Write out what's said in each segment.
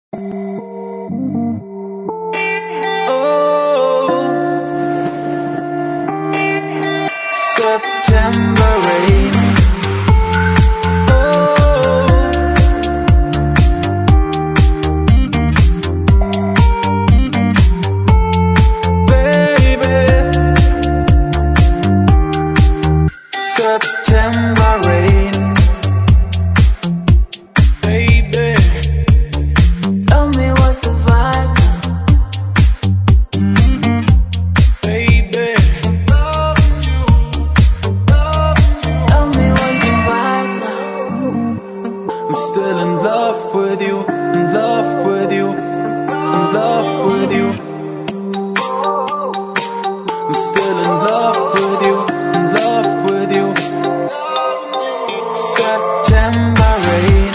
September rain. September rain. Baby, Tell me what's the vibe now. baby, loving you, loving you. Tell me what's the vibe now. I'm still in love with you, in love with you, in love with you. I'm still in love with you, in love with you. September rain.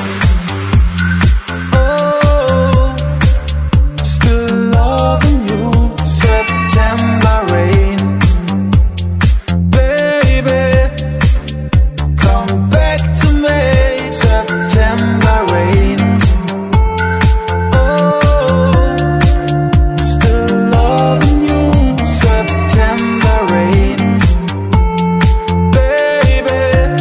Oh, still loving you. September rain. Baby, come back to me. September rain. Oh, still loving you. September rain. Baby,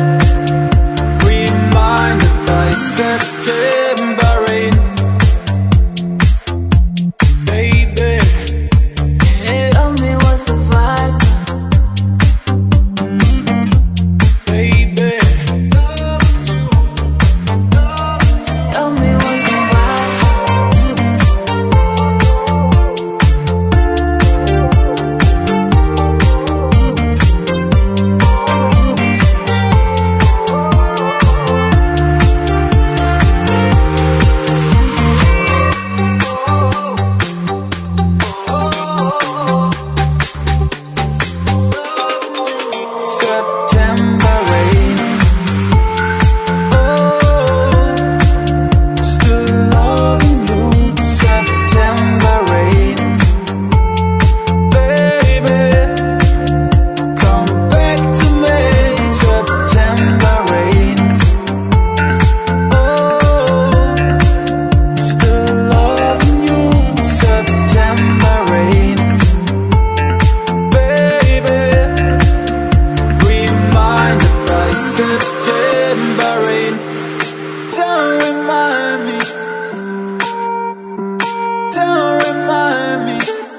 reminded by September rain. Baby, Tell me what's the vibe now. baby, Tell me what's the vibe now. September rain. Oh, still loving you. September rain. Baby, come back to me. September rain. Oh, still loving you. September rain. Baby, reminded by September rain. Don't remind me. Don't remind me.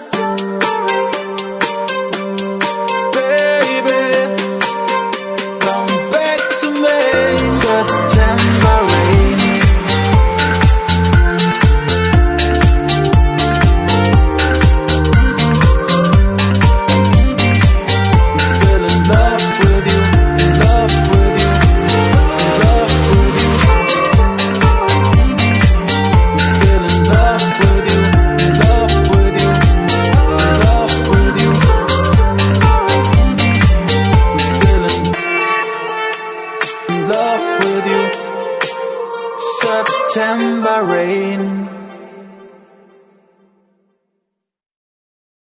Baby, come back to me. September rain. Still in love with you, in love with you, in love with you. Still in love with you, in love with you, in love with you. Still in love with you. September rain.